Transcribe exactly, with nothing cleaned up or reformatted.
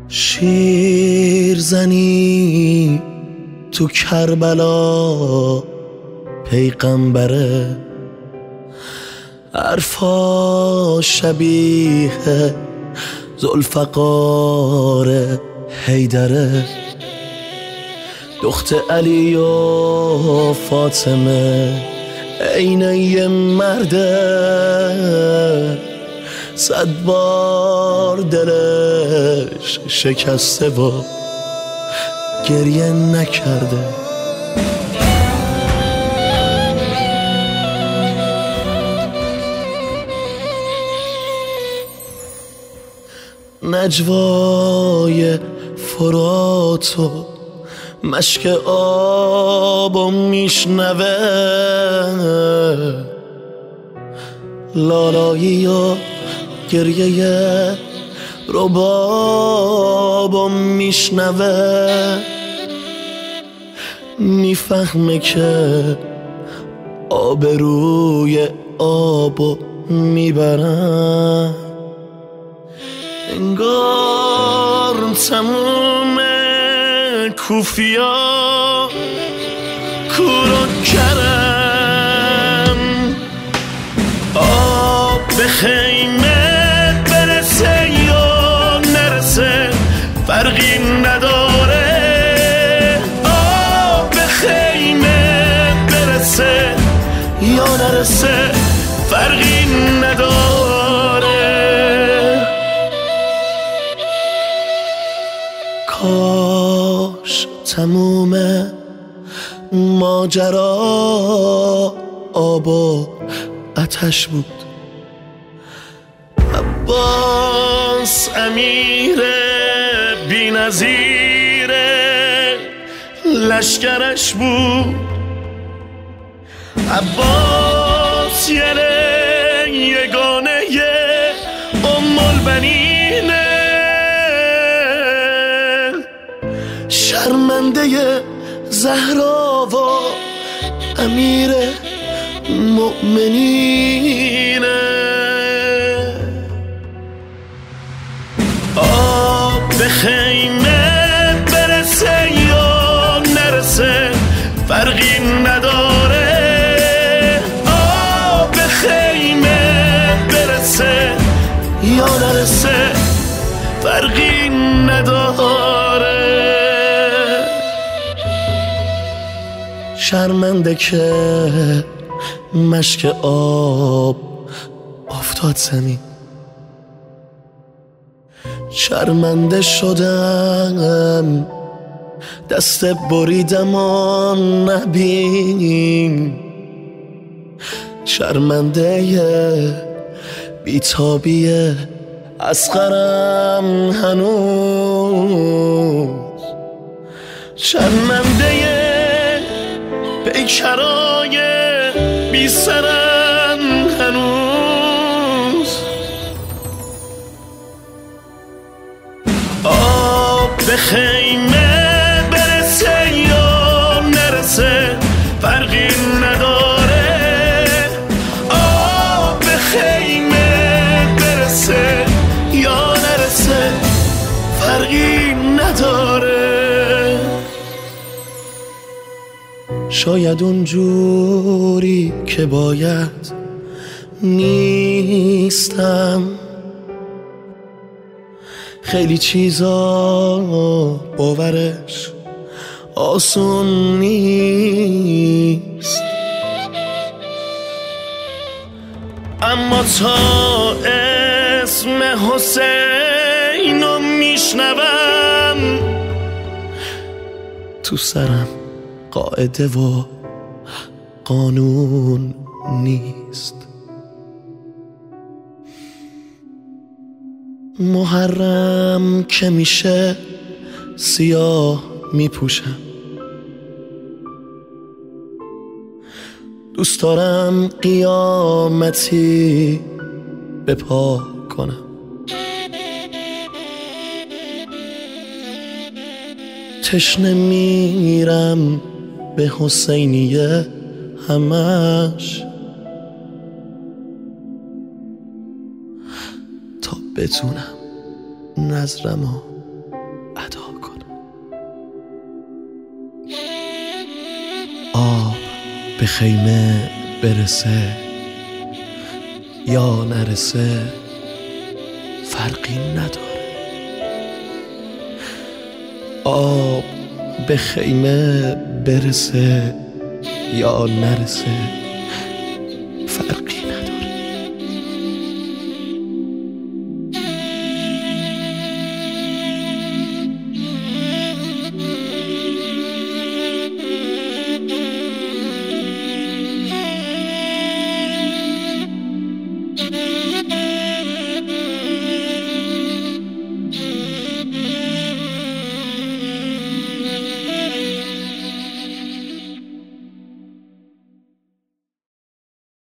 شیر زنی تو کربلا پیغمبره، حرفا شبیه ذوالفقار حیدره، دخت علی و فاطمه عینه یه مرده، صد بار دلش شکسته و گریه نکرده. نجوای فرات و مشک آبو میشنوه، لالایی و گریه ربابو میشنوه، میفهمه که آبروی آبو میبرن، انگار تموم کوفیا کورو کرم، آب به خیمه برسه یا نرسه فرقی نداره، آب به خیمه برسه یا نرسه فرقی نداره. کاش تموم ماجرا آب و آتش بود، عباس امیر بی نظیر لشکرش بود، عباس یعنی یگانه ام البنینه، شرمنده زهرا و امیر مؤمنینه، آب به خیمه برسه یا نرسه فرقی نداره، آب به خیمه برسه یا نرسه فرقی نداره. شرمنده که مشک آب افتاد زمین، شرمنده شدم دست بریدم و نبین، شرمنده بیتابی اصغرم هنوز، شرمنده پیکرای بی سرم هنوز، آب به خیمه برسه یا نرسه فرقی نداره، آب به خیمه برسه یا نرسه فرقی نداره. شاید اونجوری که باید نیستم، خیلی چیزا باورش آسون نیست، اما تا اسم حسینو میشنوم تو سرم قاعده و قانون نیست. محرم که میشه سیاه میپوشم، دوست دارم قیامتی به پا کنم، تشنه میرم به حسینیه همش، تا بتونم نظرمو خیمه برسه یا نرسه فرقی نداره. آب به خیمه برسه یا نرسه